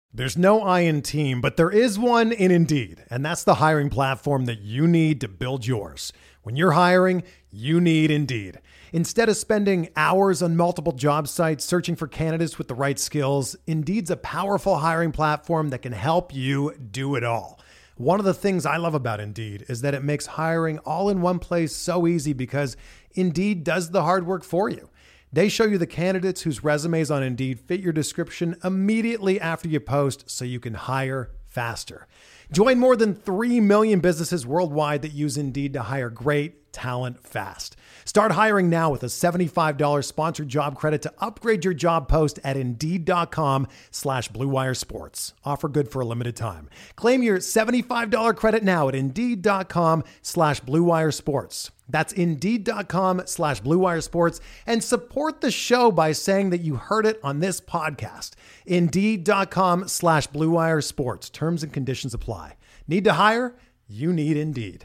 There's no I in team, but there is one in Indeed, and that's the hiring platform that you need to build yours. When you're hiring, you need Indeed. Instead of spending hours on multiple job sites searching for candidates with the right skills, Indeed's a powerful hiring platform that can help you do it all. One of the things I love about Indeed is that it makes hiring all in one place so easy because Indeed does the hard work for you. They show you the candidates whose resumes on Indeed fit your description immediately after you post so you can hire faster. Join more than 3 million businesses worldwide that use Indeed to hire great talent fast. Start hiring now with a $75 sponsored job credit to upgrade your job post at Indeed.com/Blue Wire Sports. Offer good for a limited time. Claim your $75 credit now at Indeed.com/Blue Wire Sports. That's Indeed.com/Blue Wire Sports, and support the show by saying that you heard it on this podcast. Indeed.com/Blue Wire Sports. Terms and conditions apply. Need to hire? You need Indeed.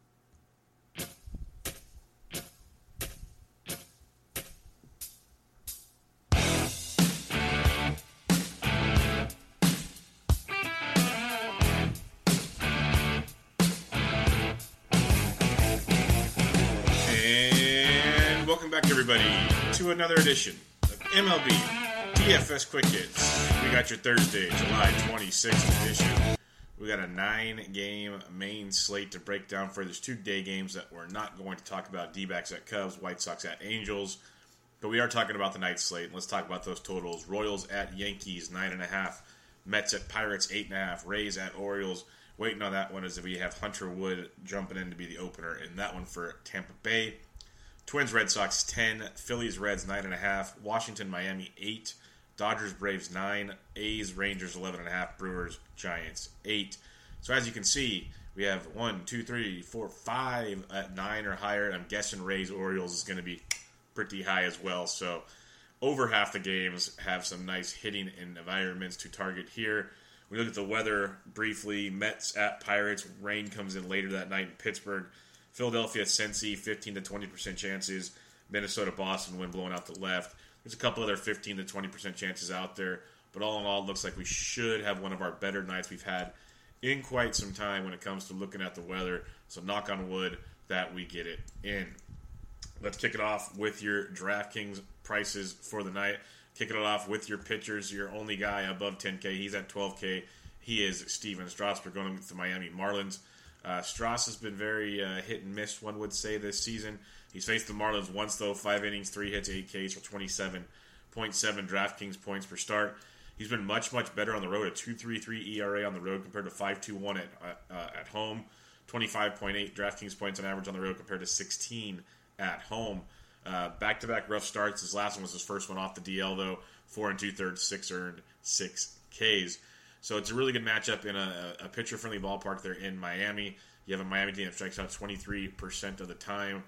Back, everybody, to another edition of MLB DFS Quick Hits. We got your Thursday, July 26th edition. We got a 9-game main slate to break down for. There's 2 day games that we're not going to talk about. D-backs at Cubs, White Sox at Angels. But we are talking about the night slate. Let's talk about those totals. Royals at Yankees, 9.5. Mets at Pirates, 8.5. Rays at Orioles. Waiting on that one is if we have Hunter Wood jumping in to be the opener in that one for Tampa Bay. Twins, Red Sox, 10. Phillies, Reds, 9.5. Washington, Miami, 8. Dodgers, Braves, 9. A's, Rangers, 11.5. Brewers, Giants, 8. So as you can see, we have 1, 2, 3, 4, 5 at 9 or higher. And I'm guessing Rays, Orioles is going to be pretty high as well. So over half the games have some nice hitting environments to target here. We look at the weather briefly. Mets at Pirates. Rain comes in later that night in Pittsburgh. Philadelphia, Cincy, 15 to 20% chances. Minnesota, Boston, wind blowing out the left. There's a couple other 15 to 20% chances out there. But all in all, it looks like we should have one of our better nights we've had in quite some time when it comes to looking at the weather. So knock on wood that we get it in. Let's kick it off with your DraftKings prices for the night. Kicking it off with your pitchers, your only guy above 10K. He's at 12K. He is Steven Strasburg going with the Miami Marlins. Strauss has been very hit and miss, one would say, this season. He's faced the Marlins once, though, 5 innings, 3 hits, 8 Ks for 27.7 DraftKings points per start. He's been much, much better on the road, a 2.33 ERA on the road compared to 5.21 at home. 25.8 DraftKings points on average on the road compared to 16 at home. Back-to-back rough starts. His last one was his first one off the DL, though. 4 2/3, 6 earned, 6 Ks. So it's a really good matchup in a pitcher-friendly ballpark there in Miami. You have a Miami team that strikes out 23% of the time.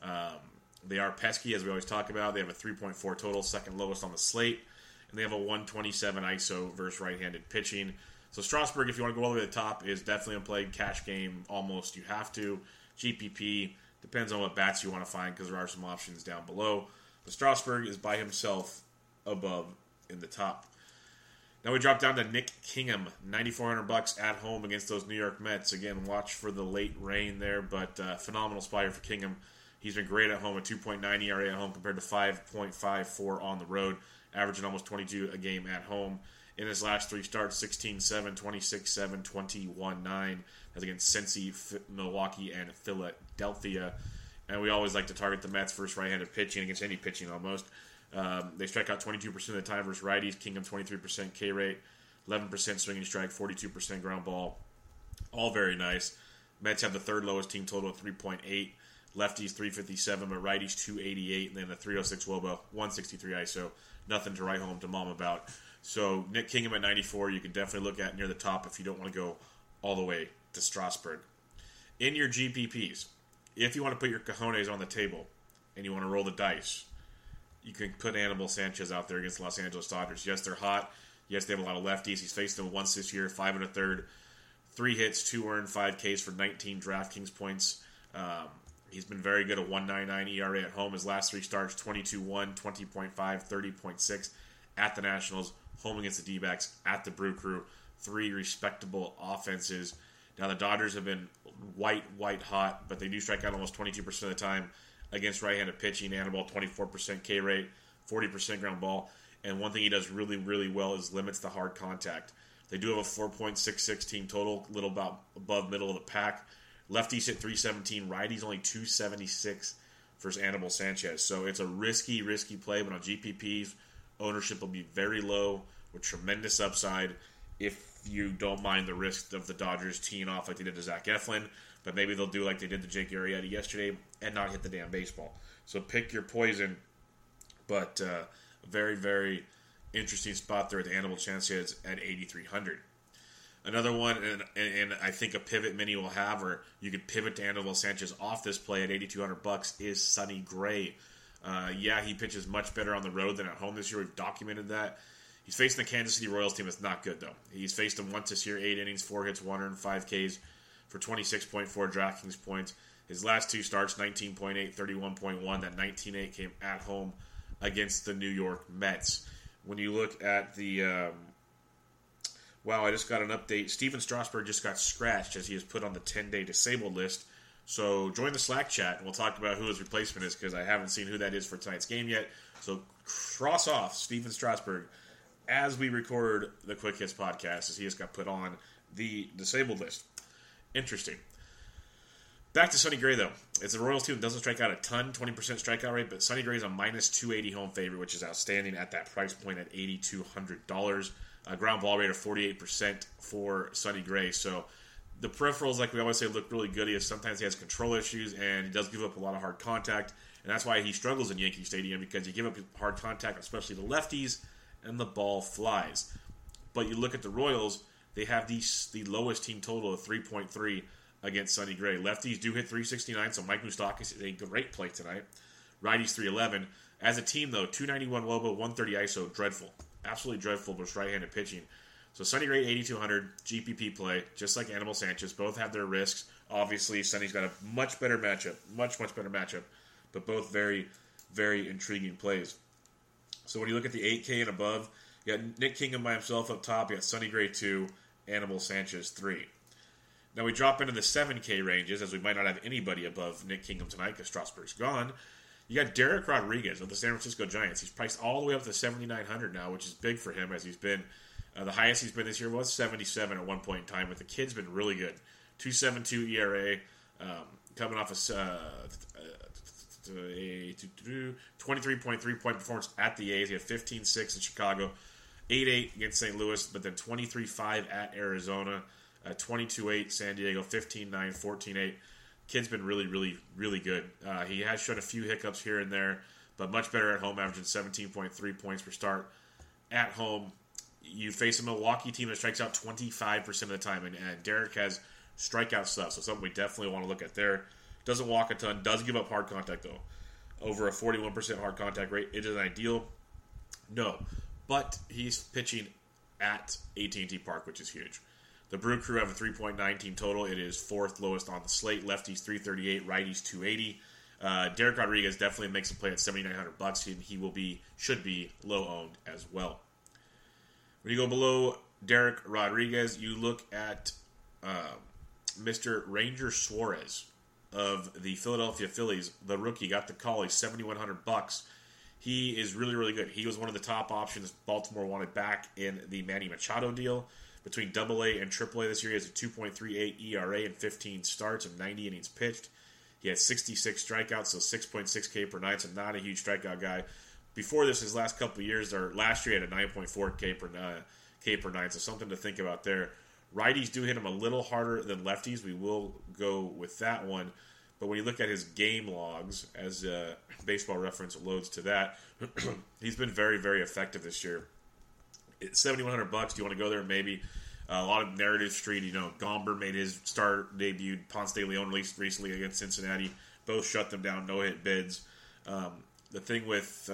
They are pesky, as we always talk about. They have a 3.4 total, second lowest on the slate. And they have a 127 ISO versus right-handed pitching. So Strasburg, if you want to go all the way to the top, is definitely a play. Cash game, almost. You have to. GPP, depends on what bats you want to find because there are some options down below. But Strasburg is by himself above in the top. Now we drop down to Nick Kingham, $9,400 at home against those New York Mets. Again, watch for the late rain there, but phenomenal spot here for Kingham. He's been great at home, a 2.9 ERA at home compared to 5.54 on the road, averaging almost 22 a game at home. In his last 3 starts, 16-7, 26-7, 21-9. That's against Cincy, Milwaukee, and Philadelphia. And we always like to target the Mets versus right-handed pitching against any pitching almost. They strike out 22% of the time versus righties. Kingham 23% K rate, 11% swinging strike, 42% ground ball. All very nice. Mets have the third lowest team total at 3.8. Lefties 357, but righties 288, and then a 306 Woba, 163 ISO. Nothing to write home to mom about. So Nick Kingham at 94, you can definitely look at near the top if you don't want to go all the way to Strasburg. In your GPPs, if you want to put your cojones on the table and you want to roll the dice, you can put Anibal Sanchez out there against the Los Angeles Dodgers. Yes, they're hot. Yes, they have a lot of lefties. He's faced them once this year, 5 1/3, 3 hits, 2 earned, 5 Ks for 19 DraftKings points. He's been very good at 1.99 ERA at home. His last 3 starts, 22-1, 20.5, 30.6 at the Nationals, home against the D-backs, at the Brew Crew. 3 respectable offenses. Now, the Dodgers have been white hot, but they do strike out almost 22% of the time against right-handed pitching. Anibal, 24% K rate, 40% ground ball. And one thing he does really, really well is limits the hard contact. They do have a 4.66 team total, a little about above middle of the pack. Lefties hit 317, righties only 276 versus Anibal Sanchez. So it's a risky play, but on GPPs, ownership will be very low with tremendous upside if you don't mind the risk of the Dodgers teeing off like they did to Zach Eflin. But maybe they'll do like they did to Jake Arrieta yesterday and not hit the damn baseball. So pick your poison. But very, very interesting spot there at the Anibal Sanchez at 8,300. Another one, and I think a pivot many will have, or you could pivot to Anibal Sanchez off this play at $8,200 is Sonny Gray. He pitches much better on the road than at home this year. We've documented that. He's facing the Kansas City Royals team that's not good, though. He's faced them once this year, 8 innings, 4 hits, 105 Ks for 26.4 DraftKings points. His last 2 starts, 19.8, 31.1. That 19.8 came at home against the New York Mets. When you look at the... I just got an update. Steven Strasburg just got scratched as he is put on the 10-day disabled list. So join the Slack chat, and we'll talk about who his replacement is, because I haven't seen who that is for tonight's game yet. So cross off Steven Strasburg as we record the Quick Hits podcast, as he just got put on the disabled list. Interesting. Back to Sonny Gray, though. It's a Royals team that doesn't strike out a ton, 20% strikeout rate, but Sonny Gray is a minus 280 home favorite, which is outstanding at that price point at $8,200. Ground ball rate of 48% for Sonny Gray. So the peripherals, like we always say, look really good. Sometimes he has control issues, and he does give up a lot of hard contact. And that's why he struggles in Yankee Stadium, because you give up hard contact, especially the lefties, and the ball flies. But you look at the Royals, they have the lowest team total of 3.3 against Sonny Gray. Lefties do hit 369, so Mike Moustakas is a great play tonight. Righties 311. As a team, though, 291 Wobo, 130 ISO, dreadful. Absolutely dreadful versus right-handed pitching. So Sonny Gray, 8,200, GPP play, just like Anibal Sanchez. Both have their risks. Obviously, Sonny's got a much better matchup, much better matchup, but both very, very intriguing plays. So when you look at the 8K and above, you got Nick Kingham by himself up top. You got Sonny Gray 2, Anibal Sanchez 3. Now we drop into the 7K ranges, as we might not have anybody above Nick Kingham tonight because Strasburg's gone. You got Derek Rodriguez of the San Francisco Giants. He's priced all the way up to 7,900 now, which is big for him, as he's been the highest he's been this year was 77 at one point in time. But the kid's been really good. 2.72 ERA, coming off a 23.3 point performance at the A's. He had 15-6 in Chicago, 8-8 against St. Louis, but then 23-5 at Arizona, 22-8 San Diego, 15-9, 14-8. Kid's been really, really, really good. He has shown a few hiccups here and there, but much better at home, averaging 17.3 points per start at home. You face a Milwaukee team that strikes out 25% of the time, and Derek has strikeout stuff, so something we definitely want to look at there. Doesn't walk a ton, does give up hard contact, though. Over a 41% hard contact rate. It is ideal? No. But he's pitching at AT&T Park, which is huge. The Brew Crew have a 3.9 team total. It is 4th lowest on the slate. Lefties 338, righties 280. Derek Rodriguez definitely makes a play at $7,900, and he should be low owned as well. When you go below Derek Rodriguez, you look at Mr. Ranger Suarez of the Philadelphia Phillies. The rookie got the call. He's $7,100. He is really, really good. He was one of the top options Baltimore wanted back in the Manny Machado deal. Between AA and AAA this year, he has a 2.38 ERA and 15 starts and 90 innings pitched. He had 66 strikeouts, so 6.6 K per nine, so not a huge strikeout guy. Before this, his last couple of years, or last year, he had a 9.4 K per nine, so something to think about there. Righties do hit him a little harder than lefties. We will go with that one. But when you look at his game logs, as Baseball Reference loads to that, he's been very, very effective this year. It's $7,100. Do you want to go there? Maybe. A lot of narrative street. Gomber made his start debut. Ponce de Leon released recently against Cincinnati. Both shut them down. No hit bids. The thing with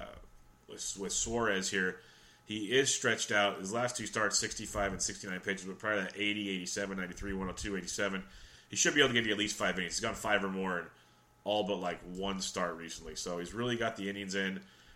Suarez here, he is stretched out. His last 2 starts, 65 and 69 pitches, but prior to that, 80, 87, 93, 102, 87. He should be able to give you at least 5 innings. He's gone 5 or more in all but 1 start recently. So he's really got the innings in.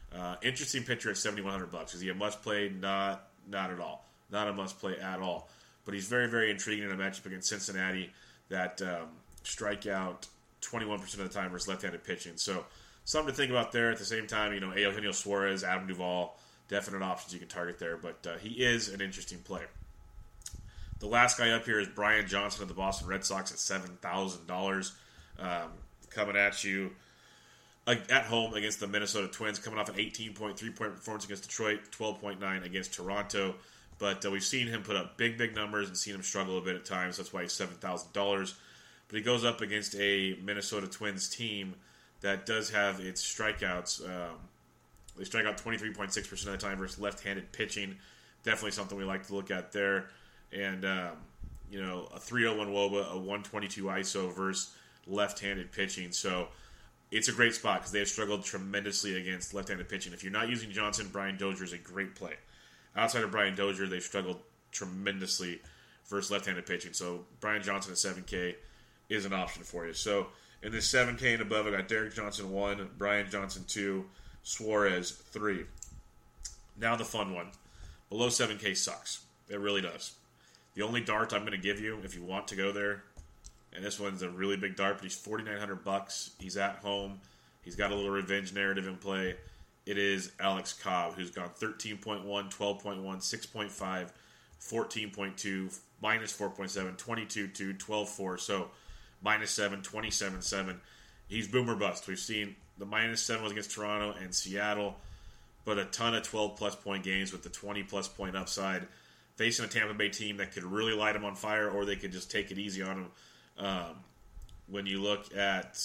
Interesting pitcher at $7,100. Is he a must play? Not at all. Not a must play at all. But he's very, very intriguing in a matchup against Cincinnati that strike out 21% of the time versus left-handed pitching. So something to think about there. At the same time, Eugenio Suarez, Adam Duvall, definite options you can target there. But he is an interesting player. The last guy up here is Brian Johnson of the Boston Red Sox at $7,000. Coming at you at home against the Minnesota Twins, coming off an 18.3 point performance against Detroit, 12.9 against Toronto. But we've seen him put up big numbers and seen him struggle a bit at times. That's why he's $7,000. But he goes up against a Minnesota Twins team that does have its strikeouts. They strike out 23.6% of the time versus left-handed pitching. Definitely something we like to look at there. And, a 301 WOBA, a 122 ISO versus left-handed pitching. So it's a great spot because they have struggled tremendously against left-handed pitching. If you're not using Johnson, Brian Dozier is a great play. Outside of Brian Dozier, they've struggled tremendously versus left-handed pitching. So Brian Johnson at 7K is an option for you. So in this 7K and above, I got Derek Johnson 1, Brian Johnson 2, Suarez 3. Now the fun one. Below 7K sucks. It really does. The only dart I'm going to give you, if you want to go there, and this one's a really big dart, but he's $4,900. He's at home. He's got a little revenge narrative in play. It is Alex Cobb, who's gone 13.1, 12.1, 6.5, 14.2, minus 4.7, 22.2, 12.4. So minus 7, 27.7. He's boomer bust. We've seen the minus 7 was against Toronto and Seattle, but a ton of 12-plus point games with the 20-plus point upside. Facing a Tampa Bay team that could really light him on fire, or they could just take it easy on him. When you look at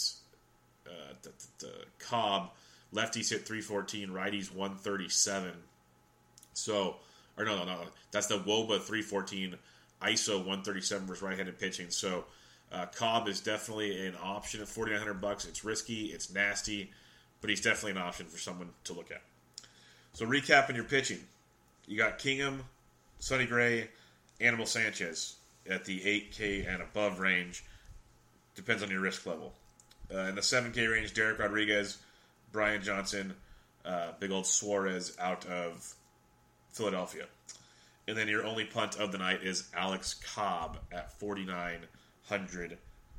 Cobb, lefties hit 314, righties 137. So, or no. That's the WOBA 314, ISO 137 versus right-handed pitching. So, Cobb is definitely an option at $4,900. It's risky, it's nasty, but he's definitely an option for someone to look at. So, recapping your pitching, you got Kingham, Sonny Gray, Animal Sanchez at the 8K and above range. Depends on your risk level. In the 7K range, Derek Rodriguez, Brian Johnson, big old Suarez out of Philadelphia. And then your only punt of the night is Alex Cobb at $4,900.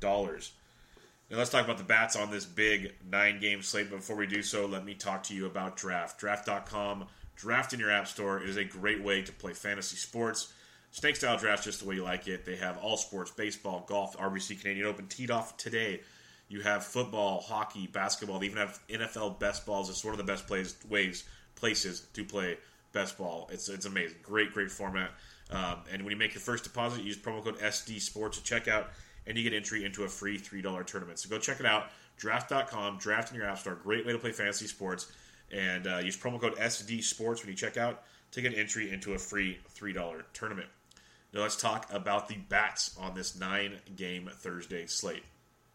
Now let's talk about the bats on this big 9-game slate. But before we do so, let me talk to you about Draft. Draft.com. Draft in your app store. It is a great way to play fantasy sports. Snake-style draft just the way you like it. They have all sports, baseball, golf, RBC Canadian Open teed off today. You have football, hockey, basketball. They even have NFL best balls. It's one of the best places to play best ball. It's amazing. Great format. And when you make your first deposit, use promo code SD Sports at checkout, and you get entry into a free $3 tournament. So go check it out. Draft.com. Draft in your app store. Great way to play fantasy sports. And use promo code SD Sports when you check out to get entry into a free $3 tournament. Now let's talk about the bats on this 9-game Thursday slate.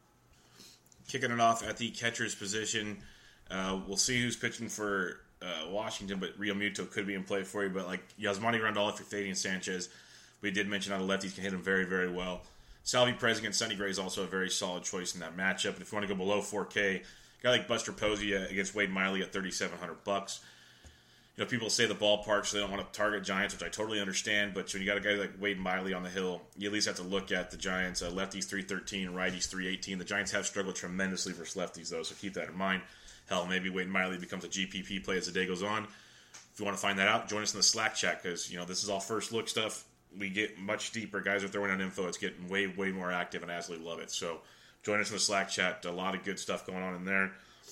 Kicking it off at the catcher's position, we'll see who's pitching for Washington, but Real Muto could be in play for you. But like Yasmani Grandal, if you're fading Sanchez, we did mention how the lefties can hit him very, very well. Salvi Perez against Sonny Gray is also a very solid choice in that matchup. And if you want to go below 4K, a guy like Buster Posey against Wade Miley at $3,700. People say the ballpark, so they don't want to target Giants, which I totally understand. But when you got a guy like Wade Miley on the hill, you at least have to look at the Giants. Lefties 313, righties 318. The Giants have struggled tremendously versus lefties, though, so keep that in mind. Hell, maybe Wade Miley becomes a GPP play as the day goes on. If you want to find that out, join us in the Slack chat because this is all first look stuff. We get much deeper. Guys are throwing out info. It's getting way, way more active, and I absolutely love it. So join us in the Slack chat. A lot of good stuff going on in there.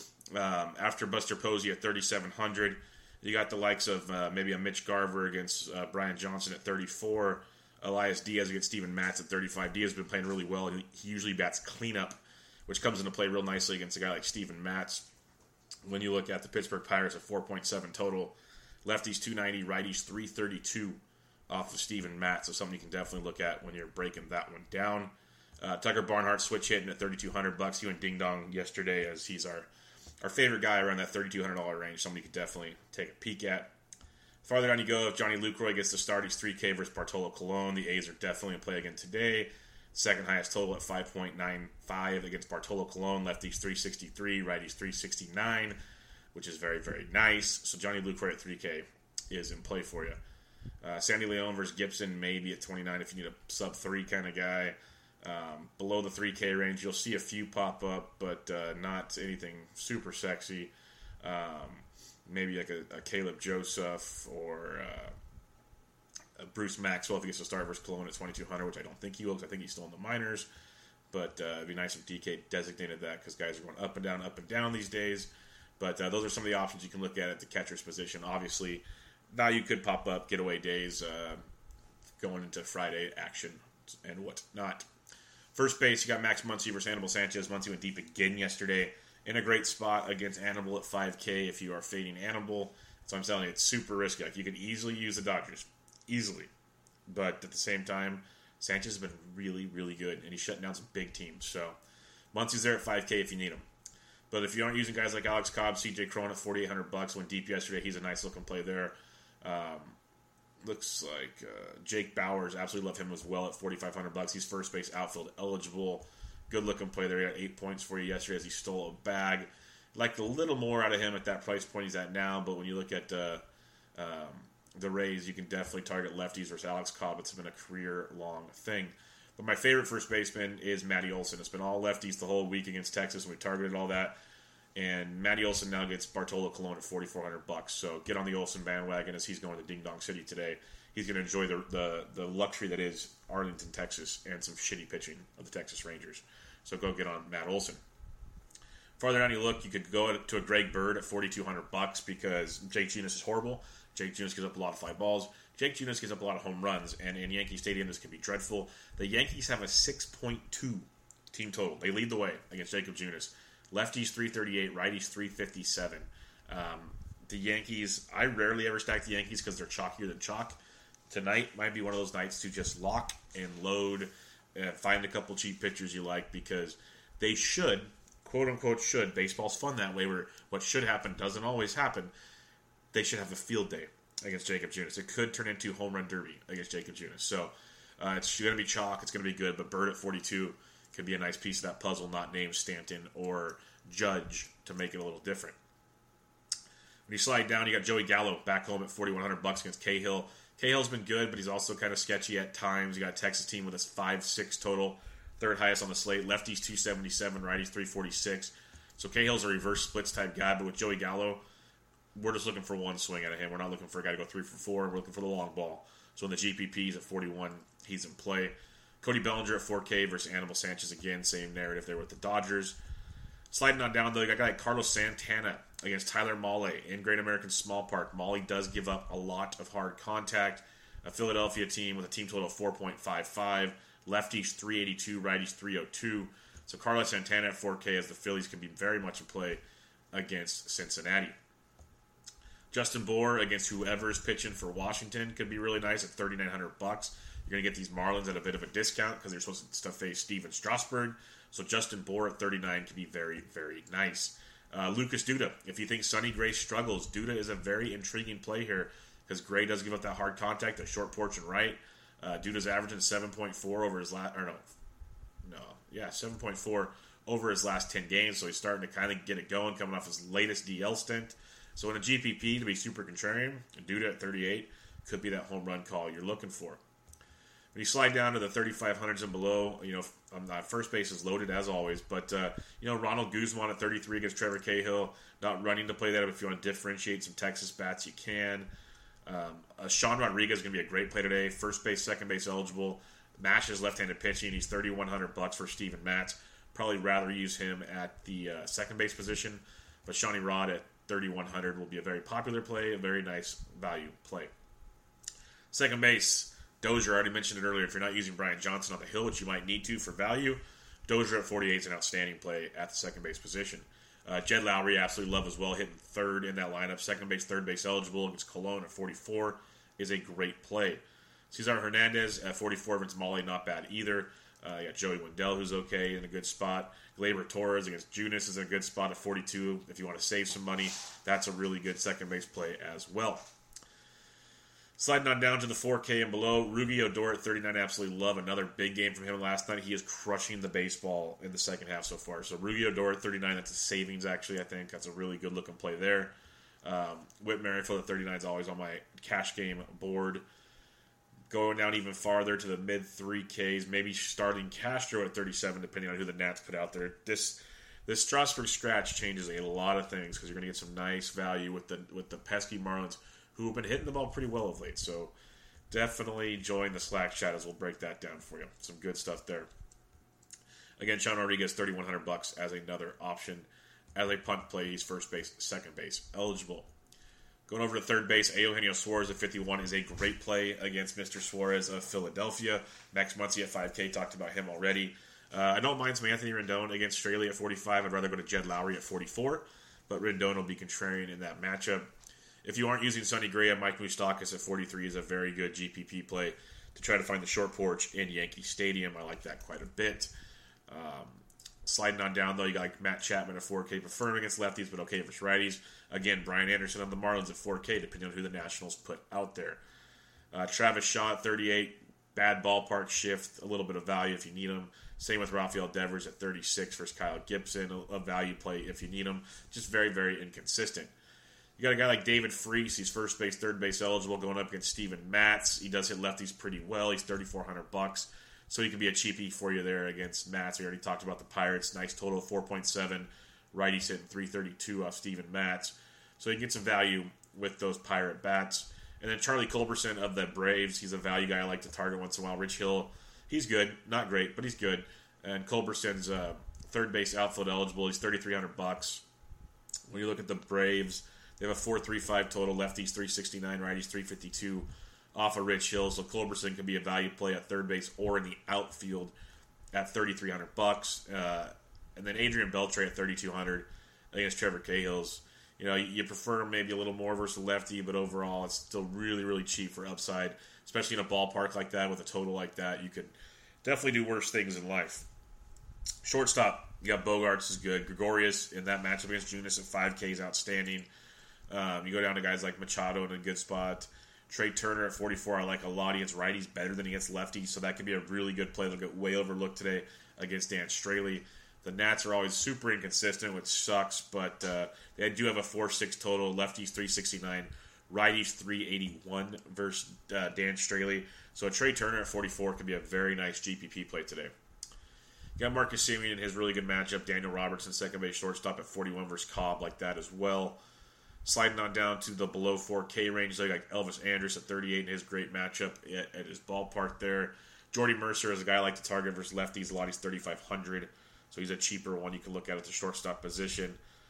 After Buster Posey at $3,700. You got the likes of maybe a Mitch Garver against Brian Johnson at 34. Elias Diaz against Steven Matz at 35. Diaz has been playing really well, and he usually bats cleanup, which comes into play real nicely against a guy like Steven Matz. When you look at the Pittsburgh Pirates at 4.7 total, lefties 290, righties 332 off of Steven Matz. So something you can definitely look at when you're breaking that one down. Tucker Barnhart switch hitting at $3,200. He went ding dong yesterday as he's our favorite guy around that $3,200 range, somebody you could definitely take a peek at. Farther down you go, if Johnny Lucroy gets the start, he's 3K versus Bartolo Colon. The A's are definitely in play again today. Second highest total at 5.95 against Bartolo Colon. Lefties 363, righties 369. which is very, very nice. So Johnny Lucroy at 3K is in play for you. Sandy Leon versus Gibson, maybe at 29 if you need a sub-3 kind of guy. Below the 3K range, you'll see a few pop up, but not anything super sexy. Maybe like a Caleb Joseph or a Bruce Maxwell if he gets to start versus Cologne at 2,200, which I don't think he will because I think he's still in the minors. But it'd be nice if DK designated that because guys are going up and down these days. But those are some of the options you can look at the catcher's position. Obviously, now you could pop up getaway days going into Friday action and whatnot. First base, you got Max Muncy versus Anibal Sanchez. Muncy went deep again yesterday in a great spot against Anibal at 5K if you are fading Anibal. So I'm telling you, it's super risky. Like, you could easily use the Dodgers. Easily. But at the same time, Sanchez has been really, really good, and he's shutting down some big teams. So Muncy's there at 5K if you need him. But if you aren't using guys like Alex Cobb, CJ Cron at $4,800 went deep yesterday. He's a nice looking play there. Looks like Jake Bowers, absolutely love him as well at $4,500. He's first base outfield eligible. Good looking play there. He got 8 points for you yesterday as he stole a bag. Like a little more out of him at that price point he's at now, but when you look at the Rays, you can definitely target lefties versus Alex Cobb. It's been a career-long thing. But my favorite first baseman is Matty Olson. It's been all lefties the whole week against Texas, and we targeted all that. And Matty Olson now gets Bartolo Colon at $4,400. So get on the Olson bandwagon as he's going to Ding Dong City today. He's going to enjoy the luxury that is Arlington, Texas, and some shitty pitching of the Texas Rangers. So go get on Matt Olson. Farther down you look, you could go to a Greg Bird at $4,200 because Jake Junis is horrible. Jake Junis gives up a lot of fly balls. Jake Junis gives up a lot of home runs, and in Yankee Stadium, this can be dreadful. The Yankees have a 6.2 team total. They lead the way against Jacob Junis. Lefties 338, righties 357. The Yankees, I rarely ever stack the Yankees because they're chalkier than chalk. Tonight might be one of those nights to just lock and load and find a couple cheap pitchers you like because they should, quote unquote should, baseball's fun that way where what should happen doesn't always happen. They should have a field day against Jacob Junis. It could turn into home run derby against Jacob Junis. So it's going to be chalk. It's going to be good. But Bird at 42 could be a nice piece of that puzzle, not named Stanton or Judge to make it a little different. When you slide down, you got Joey Gallo back home at $4,100 against Cahill. Cahill's been good, but he's also kind of sketchy at times. You got a Texas team with a 5-6 total, third highest on the slate. Lefties 277, righties 346. So Cahill's a reverse splits type guy, but with Joey Gallo, we're just looking for one swing out of him. We're not looking for a guy to go 3 for 4. We're looking for the long ball. So in the GPPs at 41, he's in play. Cody Bellinger at 4K versus Anibal Sanchez again. Same narrative there with the Dodgers. Sliding on down, though, you got a guy like Carlos Santana against Tyler Mahle in Great American Small Park. Mahle does give up a lot of hard contact. A Philadelphia team with a team total of 4.55. Lefties 382, righties 302. So Carlos Santana at 4K as the Phillies can be very much in play against Cincinnati. Justin Bour against whoever is pitching for Washington could be really nice at $3,900. You're going to get these Marlins at a bit of a discount because they're supposed to face Steven Strasburg. So Justin Bour at 39 could be very, very nice. Lucas Duda, if you think Sonny Gray struggles, Duda is a very intriguing play here because Gray does give up that hard contact, that short porch and right. Duda's averaging 7.4 over his last, 7.4 over his last 10 games. So he's starting to kind of get it going, coming off his latest DL stint. So in a GPP, to be super contrarian, Duda at 38 could be that home run call you're looking for. When you slide down to the 3,500s and below, first base is loaded as always. But, Ronald Guzman at 33 against Trevor Cahill. Not running to play that. If you want to differentiate some Texas bats, you can. Sean Rodriguez is going to be a great play today. First base, second base eligible. Matches left-handed pitching. He's $3,100 for Steven Matz. Probably rather use him at the second base position. But Shawnee Rod at $3,100 will be a very popular play, a very nice value play. Second base. Dozier, I already mentioned it earlier. If you're not using Brian Johnson on the hill, which you might need to for value, Dozier at 48 is an outstanding play at the second base position. Jed Lowry, absolutely love as well, hitting third in that lineup. Second base, third base eligible against Cologne at 44 is a great play. Cesar Hernandez at 44 against Mahle, not bad either. You got Joey Wendell, who's okay, in a good spot. Gleyber Torres against Junis is in a good spot at 42. If you want to save some money, that's a really good second base play as well. Sliding on down to the 4K and below, Rugi Odor at 39, absolutely love. Another big game from him last night. He is crushing the baseball in the second half so far. So Rugi Odor at 39, that's a savings actually, I think. That's a really good looking play there. Whit Merrifield at 39 is always on my cash game board. Going down even farther to the mid 3Ks, maybe starting Castro at 37, depending on who the Nats put out there. This Strasburg scratch changes a lot of things because you're going to get some nice value with the pesky Marlins, who have been hitting the ball pretty well of late. So definitely join the Slack chat as we'll break that down for you. Some good stuff there. Again, Sean Rodriguez, $3,100 as another option. As a punt play, he's first base, second base eligible. Going over to third base, Eugenio Suarez at 51 is a great play against Mr. Suarez of Philadelphia. Max Muncy at 5K, talked about him already. I don't mind some Anthony Rendon against Straley at 45. I'd rather go to Jed Lowry at 44, but Rendon will be contrarian in that matchup. If you aren't using Sonny Gray, Mike Moustakas at 43 is a very good GPP play to try to find the short porch in Yankee Stadium. I like that quite a bit. Sliding on down, though, you got like Matt Chapman at 4K, preferring against lefties, but okay versus righties. Again, Brian Anderson of the Marlins at 4K, depending on who the Nationals put out there. Travis Shaw at 38, bad ballpark shift, a little bit of value if you need him. Same with Rafael Devers at 36 versus Kyle Gibson, a value play if you need him. Just very, very inconsistent. You got a guy like David Freese. He's first base, third base eligible, going up against Steven Matz. He does hit lefties pretty well. He's $3,400, so he can be a cheapie for you there against Matz. We already talked about the Pirates. Nice total of 4.7. Righties hitting 332 off Steven Matz, so you can get some value with those Pirate bats. And then Charlie Culberson of the Braves. He's a value guy I like to target once in a while. Rich Hill, he's good, not great, but he's good. And Culberson's third base outfield eligible. He's $3,300. When you look at the Braves, they have a 4.35 total. Lefties 369, righties 352 off of Rich Hill. So Culberson can be a value play at third base or in the outfield at $3,300. And then Adrian Beltre at $3,200 against Trevor Cahill's. You know, you prefer maybe a little more versus lefty, but overall it's still really, really cheap for upside, especially in a ballpark like that with a total like that. You could definitely do worse things in life. Shortstop, you got Bogarts is good. Gregorius in that matchup against Junis at 5K is outstanding. You go down to guys like Machado in a good spot. Trey Turner at 44, I like a lot. He gets righties better than he gets lefties, so that could be a really good play. They'll get way overlooked today against Dan Straley. The Nats are always super inconsistent, which sucks, but they do have a 4.6 total. Lefties 369, righties 381 versus Dan Straley. So a Trey Turner at 44 could be a very nice GPP play today. You got Marcus Semien in his really good matchup. Daniel Robertson, second base shortstop at 41 versus Cobb, like that as well. Sliding on down to the below 4K range, so you got Elvis Andrus at 38 in his great matchup at his ballpark there. Jordy Mercer is a guy I like to target versus lefties. A lot, he's 3,500. So he's a cheaper one you can look at the shortstop position.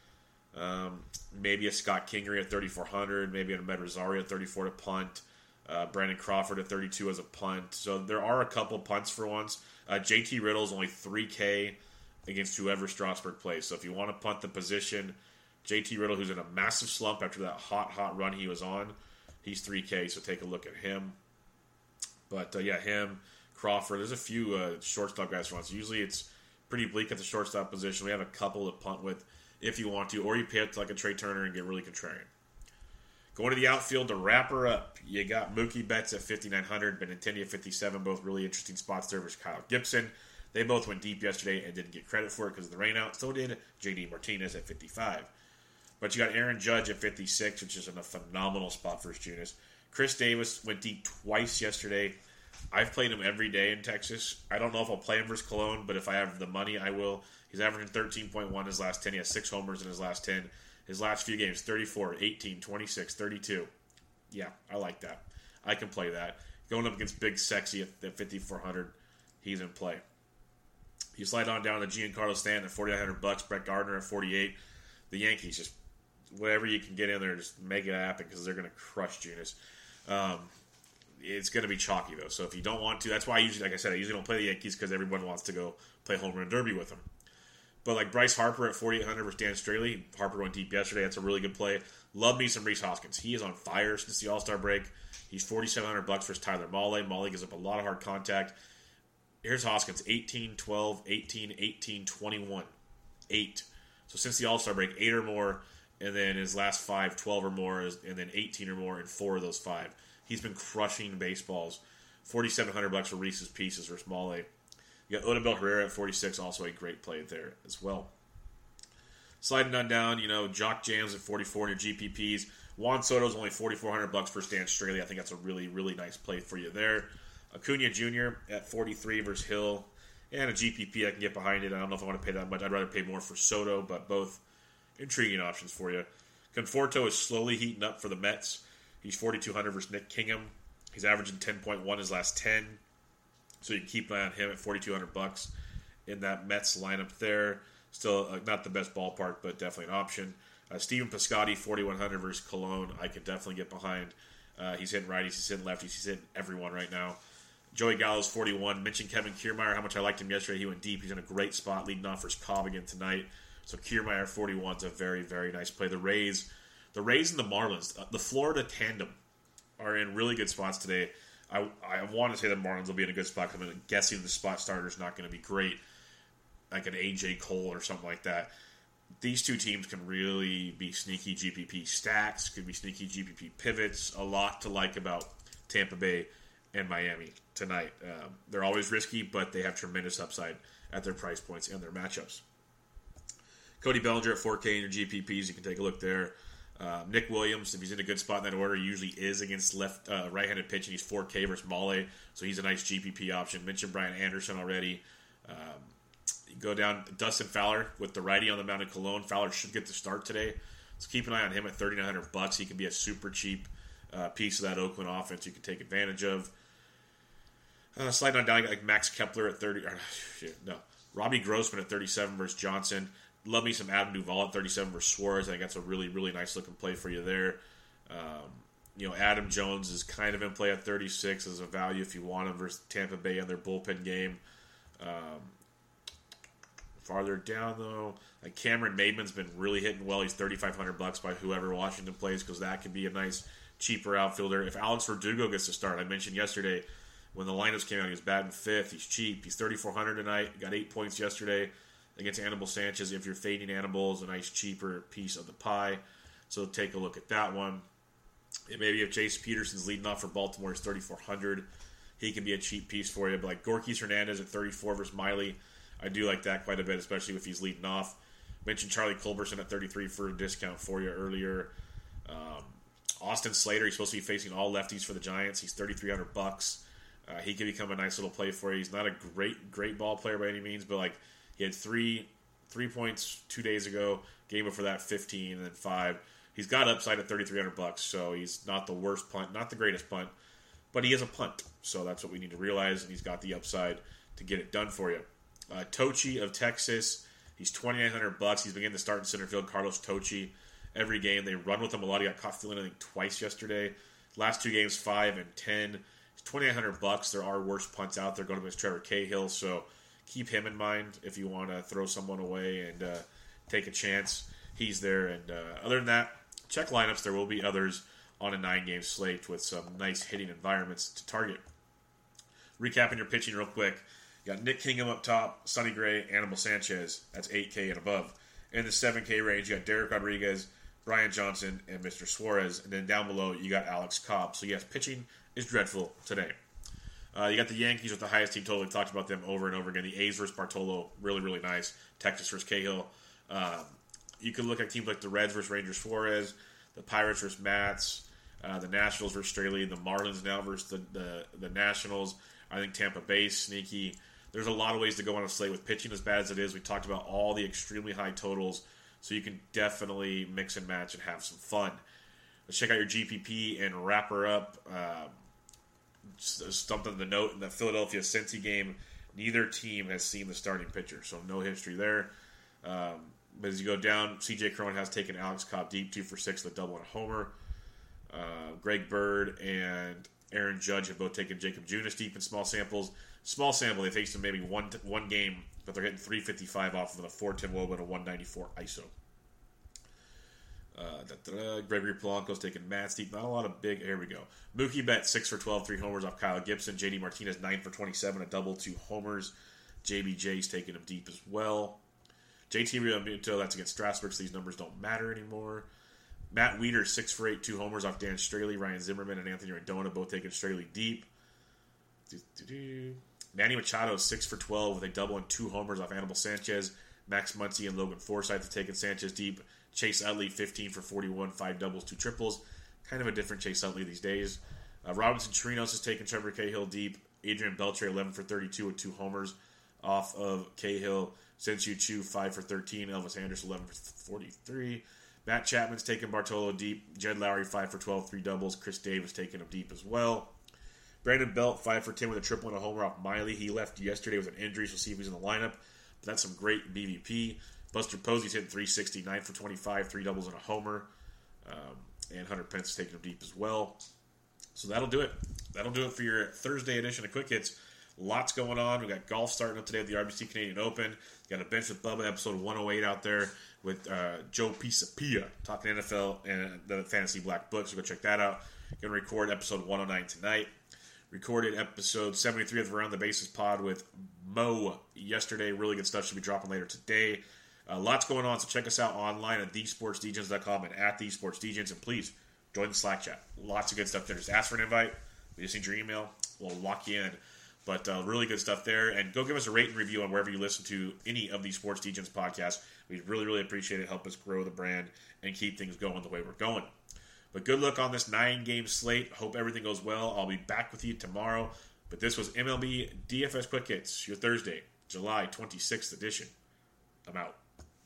Maybe a Scott Kingery at 3,400. Maybe a Ahmed Rosario at 34 to punt. Brandon Crawford at 32 as a punt. So there are a couple punts for once. JT Riddle is only 3K against whoever Strasburg plays. So if you want to punt the position, JT Riddle, who's in a massive slump after that hot run he was on, he's 3K. So take a look at him. But yeah, him, Crawford. There's a few shortstop guys for once. Usually it's pretty bleak at the shortstop position. We have a couple to punt with if you want to, or you pick like a Trey Turner and get really contrarian. Going to the outfield to wrap her up, you got Mookie Betts at 5,900, Benintendi at 57, both really interesting spots there versus Kyle Gibson. They both went deep yesterday and didn't get credit for it because of the rain out. So did JD Martinez at 55. But you got Aaron Judge at 56, which is in a phenomenal spot versus Junis. Chris Davis went deep twice yesterday. I've played him every day in Texas. I don't know if I'll play him versus Cologne, but if I have the money, I will. He's averaging 13.1 his last 10. He has 6 homers in his last 10. His last few games, 34, 18, 26, 32. Yeah, I like that. I can play that. Going up against Big Sexy at 5,400, he's in play. You slide on down to Giancarlo Stanton at $4,900, Brett Gardner at 48. The Yankees, just whatever you can get in there, just make it happen because they're going to crush Junis. It's going to be chalky, though. So if you don't want to, that's why I usually don't play the Yankees because everyone wants to go play home run derby with them. But like Bryce Harper at 4,800 versus Dan Straley. Harper went deep yesterday. That's a really good play. Love me some Rhys Hoskins. He is on fire since the All-Star break. He's $4,700 versus Tyler Mahle. Mahle gives up a lot of hard contact. Here's Hoskins, 18, 12, 18, 18, 21. 8. So since the All-Star break, 8 or more. And then his last 5, 12 or more. And then 18 or more in 4 of those 5. He's been crushing baseballs. $4,700 for Reese's Pieces versus Male. You got Odubel Herrera at 46, also a great play there as well. Sliding on down, Jock Jams at 44 in your GPPs. Juan Soto's only $4,400 for Stan Straley. I think that's a really, really nice play for you there. Acuna Jr. at 43 versus Hill. And a GPP I can get behind it. I don't know if I want to pay that much. I'd rather pay more for Soto, but both intriguing options for you. Conforto is slowly heating up for the Mets. He's 4,200 versus Nick Kingham. He's averaging 10.1 his last 10. So you can keep an eye on him at $4,200 in that Mets lineup there. Still not the best ballpark, but definitely an option. Steven Piscotty, 4,100 versus Cologne. I could definitely get behind. He's hitting righties, he's hitting lefties, he's hitting everyone right now. Joey Gallo's 41. Mentioned Kevin Kiermaier, how much I liked him yesterday. He went deep. He's in a great spot leading off versus Cobb again tonight. So Kiermaier 41 is a very, very nice play. The Rays and the Marlins, the Florida tandem are in really good spots today. I want to say the Marlins will be in a good spot. I'm guessing the spot starter is not going to be great, like an AJ Cole or something like that. These two teams can really be sneaky GPP stacks, could be sneaky GPP pivots. A lot to like about Tampa Bay and Miami tonight. They're always risky, but they have tremendous upside at their price points and their matchups. Cody Bellinger at 4K in your GPPs. You can take a look there. Nick Williams, if he's in a good spot in that order, he usually is against right-handed pitching. He's 4K versus Male, so he's a nice GPP option. Mentioned Brian Anderson already. You go down Dustin Fowler with the righty on the mound in Cologne. Fowler should get the start today, so keep an eye on him at $3,900. He can be a super cheap piece of that Oakland offense you can take advantage of. Sliding on down, like Max Kepler at 30. Robbie Grossman at 37 versus Johnson. Love me some Adam Duvall at 37 versus Suarez. I think that's a really, really nice looking play for you there. Adam Jones is kind of in play at 36 as a value if you want him versus Tampa Bay and their bullpen game. Farther down though, like Cameron Maidman's been really hitting well. He's $3,500 by whoever Washington plays because that could be a nice cheaper outfielder. If Alex Verdugo gets to start, I mentioned yesterday when the lineups came out, he was batting fifth. He's cheap. He's $3,400 tonight. Got 8 points yesterday against Anibal Sanchez. If you're fading Anibal, is a nice cheaper piece of the pie. So take a look at that one. And maybe if Jace Peterson's leading off for Baltimore, he's $3,400. He can be a cheap piece for you. But like Gorkys Hernandez at 34 versus Miley, I do like that quite a bit, especially if he's leading off. Mentioned Charlie Culberson at 33 for a discount for you earlier. Austin Slater, he's supposed to be facing all lefties for the Giants. He's $3,300. He can become a nice little play for you. He's not a great ball player by any means, but like he had three points 2 days ago. Game before that, 15, and then 5. He's got upside at $3,300, so he's not the worst punt, not the greatest punt, but he is a punt. So that's what we need to realize, and he's got the upside to get it done for you. Tocci of Texas, he's $2,900. He's beginning to start in center field. Carlos Tocci, every game they run with him a lot. He got caught fielding, I think, twice yesterday. Last 2 games, 5 and 10. He's $2,900. There are worse punts out there going against Trevor Cahill, so keep him in mind if you want to throw someone away and take a chance. He's there, and other than that, check lineups. There will be others on a 9-game slate with some nice hitting environments to target. Recapping your pitching real quick. You got Nick Kingham up top, Sonny Gray, Anibal Sanchez. That's 8K and above. In the 7K range, you got Derek Rodriguez, Brian Johnson, and Mr. Suarez. And then down below, you got Alex Cobb. So yes, pitching is dreadful today. You got the Yankees with the highest team total. We talked about them over and over again. The A's versus Bartolo, really, really nice. Texas versus Cahill. You could look at teams like the Reds versus Rangers Suarez, the Pirates versus Mats, the Nationals versus Straley, the Marlins now versus the Nationals. I think Tampa Bay's sneaky. There's a lot of ways to go on a slate with pitching as bad as it is. We talked about all the extremely high totals, so you can definitely mix and match and have some fun. Let's check out your GPP and wrap her up. Something to note in the Philadelphia Cincy game, neither team has seen the starting pitcher, so no history there. But as you go down, C.J. Cron has taken Alex Cobb deep, 2 for 6 with a double and a homer. Greg Bird and Aaron Judge have both taken Jacob Junis deep in small samples. Small sample, they faced him maybe one game, but they're getting 355 off of a 410 Woba and a 194 ISO. Gregory Polanco's taking Matt Steep. Not a lot of big. Here we go. Mookie Betts 6 for 12, 3 homers off Kyle Gibson. JD Martinez 9 for 27, a double, 2 homers. JBJ's taking him deep as well. JT Realmuto, that's against Strasburg, so these numbers don't matter anymore. Matt Weeder, 6 for 8, 2 homers off Dan Straley. Ryan Zimmerman and Anthony Rendona both taking Straley deep. Manny Machado, 6 for 12 with a double and 2 homers off Anibal Sanchez. Max Muncy and Logan Forsythe have taken Sanchez deep. Chase Utley, 15 for 41, 5 doubles, 2 triples. Kind of a different Chase Utley these days. Robinson Chirinos has taken Trevor Cahill deep. Adrian Beltre, 11 for 32 with 2 homers off of Cahill. Senshu Chu, 5 for 13. Elvis Anderson, 11 for 43. Matt Chapman's taken Bartolo deep. Jed Lowry, 5 for 12, 3 doubles. Chris Davis taking him deep as well. Brandon Belt, 5 for 10 with a triple and a homer off Miley. He left yesterday with an injury, so we'll see if he's in the lineup. But that's some great BVP. Buster Posey's hitting 360, 9 for 25, 3 doubles and a homer. And Hunter Pence is taking him deep as well. So that'll do it. That'll do it for your Thursday edition of Quick Hits. Lots going on. We got golf starting up today at the RBC Canadian Open. Got a Bench with Bubba, episode 108 out there with Joe Pisapia talking NFL and the Fantasy Black Book. So go check that out. Going to record episode 109 tonight. Recorded episode 73 of Around the Bases pod with Mo yesterday. Really good stuff should be dropping later today. Lots going on, so check us out online at thesportsdegens.com and at thesportsdegens. And please join the Slack chat. Lots of good stuff there. Just ask for an invite. We just need your email. We'll lock you in. But really good stuff there. And go give us a rate and review on wherever you listen to any of these Sports Degens podcasts. We really, really appreciate it. Help us grow the brand and keep things going the way we're going. But good luck on this 9-game slate. Hope everything goes well. I'll be back with you tomorrow. But this was MLB DFS Quick Hits, your Thursday, July 26th edition. I'm out.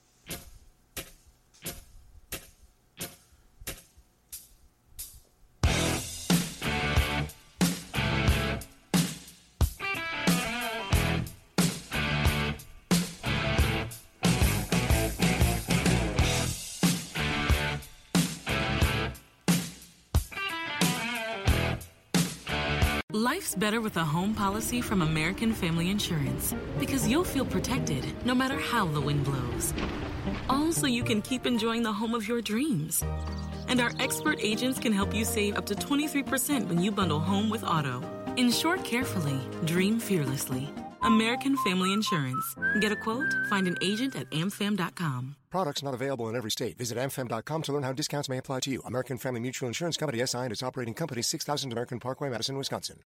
Life's better with a home policy from American Family Insurance because you'll feel protected no matter how the wind blows. All so you can keep enjoying the home of your dreams. And our expert agents can help you save up to 23% when you bundle home with auto. Insure carefully, dream fearlessly. American Family Insurance. Get a quote? Find an agent at amfam.com. Products not available in every state. Visit amfam.com to learn how discounts may apply to you. American Family Mutual Insurance Company, SI, and its operating company, 6000 American Parkway, Madison, Wisconsin.